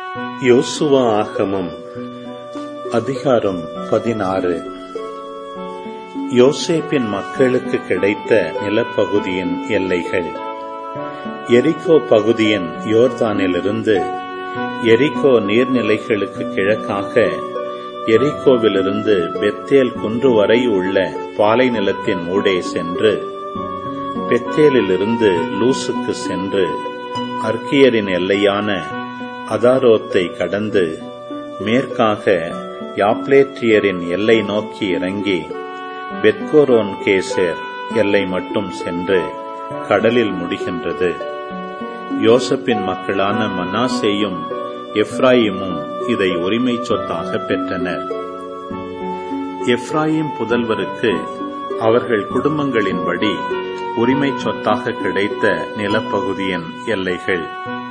யோசுவா ஆகமம் அதிகாரம் 16. யோசேப்பின் மக்களுக்கு கிடைத்த நிலப்பகுதியின் எல்லைகள். எரிகோ பகுதியின் யோர்தானிலிருந்து எரிகோ நீர்நிலைகளுக்கு கிழக்காக எரிகோவிலிருந்து பெத்தேல் குன்று வரை உள்ள பாலை நிலத்தின் ஊடே சென்று பெத்தேலிலிருந்து லூசுக்கு சென்று அர்கியரின் எல்லையான அதாரோத்தை கடந்து மேற்காக யாப்லேற்றியரின் எல்லை நோக்கி இறங்கி பெத்கோரோன் கேசேர் எல்லை மட்டும் சென்று கடலில் முடிகின்றது. யோசேப்பின் மக்களான மனாசேயும் எப்ராயிமும் இதை உரிமை சொத்தாக பெற்றனர். எப்ராயிம் புதல்வருக்கு அவர்கள் குடும்பங்களின்படி உரிமை சொத்தாக கிடைத்த நிலப்பகுதியின் எல்லைகள்.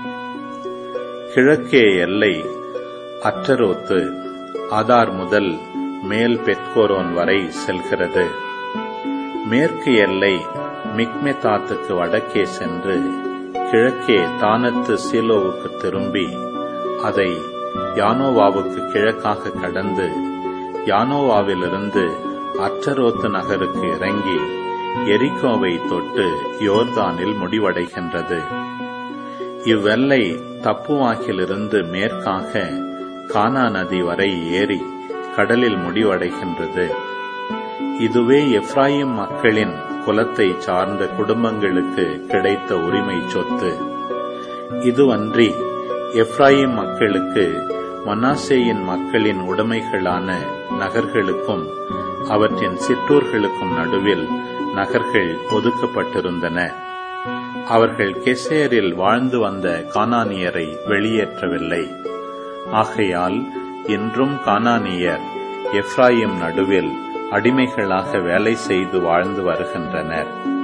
கிழக்கே எல்லை அற்றரோத்து ஆதார் முதல் மேல் பெத்கோரோன் வரை செல்கிறது. மேற்கு எல்லை மிக்மெதாத்துக்கு வடக்கே சென்று கிழக்கே தானத்து சீலோவுக்கு திரும்பி அதை யானோவாவுக்கு கிழக்காக கடந்து யானோவாவிலிருந்து அற்றரோத்து நகருக்கு இறங்கி எரிகோவை தொட்டு யோர்தானில் முடிவடைகின்றது. இவ்வெல்லை தப்புவாக்கிலிருந்து மேற்காக கானா நதி வரை ஏறி கடலில் முடிவடைகின்றது. இதுவே எப்ராயிம் மக்களின் குலத்தை சார்ந்த குடும்பங்களுக்கு கிடைத்த உரிமை சொத்து. இதுவன்றி எப்ராயிம் மக்களுக்கு மனாசேயின் மக்களின் உடைமைகளான நகர்களுக்கும் அவற்றின் சிற்றூர்களுக்கும் நடுவில் நகர்கள் ஒதுக்கப்பட்டிருந்தன. அவர்கள் கெசேரில் வாழ்ந்து வந்த கானானியரை வெளியேற்றவில்லை. ஆகையால் இன்றும் கானானியர் எப்ராயிம் நடுவில் அடிமைகளாக வேலை செய்து வாழ்ந்து வருகின்றனர்.